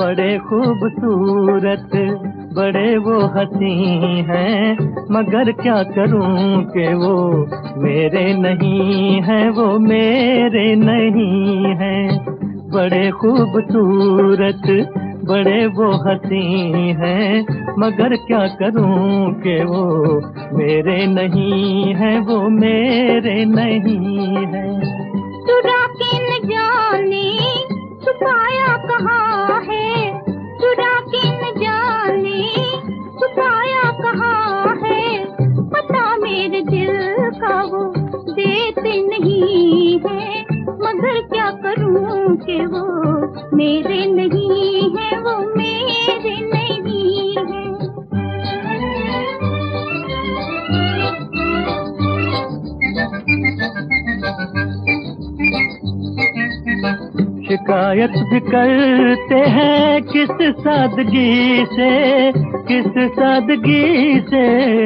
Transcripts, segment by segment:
बड़े खूबसूरत बड़े वो हंसी हैं, मगर क्या करूं कि वो मेरे नहीं हैं, वो मेरे नहीं हैं। बड़े खूबसूरत बड़े वो हंसी हैं, मगर क्या करूं कि वो मेरे नहीं हैं, वो मेरे नहीं हैं। चुरा के न जाने छुपाया कहाँ है, चुरा के न जाने छुपाया कहाँ है, पता मेरे दिल का वो देते नहीं है, मगर क्या करूं कि वो मेरे नहीं है, वो मेरे नहीं है। शिकायत भी करते हैं किस सादगी से, किस सादगी से।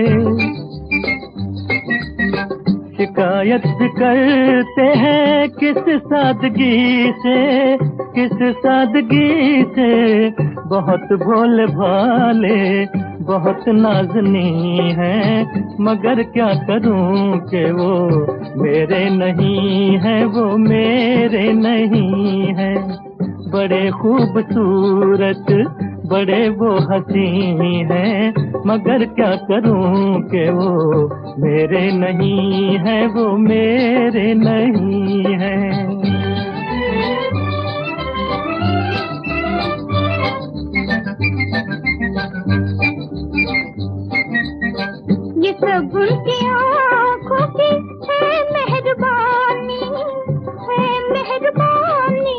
शिकायत भी करते हैं किस सादगी से, किस सादगी से। बहुत भोले भाले बहुत नाज़नी हैं, मगर क्या करूं कि वो मेरे नहीं हैं, वो मेरे नहीं हैं। बड़े खूबसूरत बड़े वो हंसी हैं, मगर क्या करूं कि वो मेरे नहीं हैं, वो मेरे नहीं हैं। ये सब उनकी आँखों की है मेहरबानी, है मेहरबानी।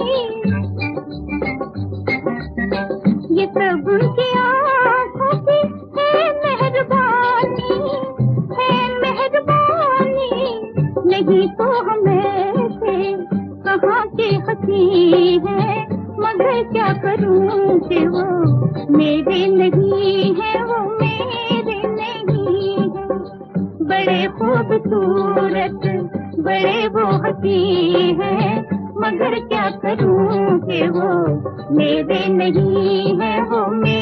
ये सब उनकी आँखों की है मेहरबानी, है मेहरबानी। नहीं तो हम ऐसे कहाँ के हंसी हैं, मगर क्या करूं कि वो मेरे नहीं है, वो मेरे नहीं है। बड़े खूबसूरत बड़े वो हंसी हैं, मगर क्या करूं कि वो मेरे नहीं है, वो मेरे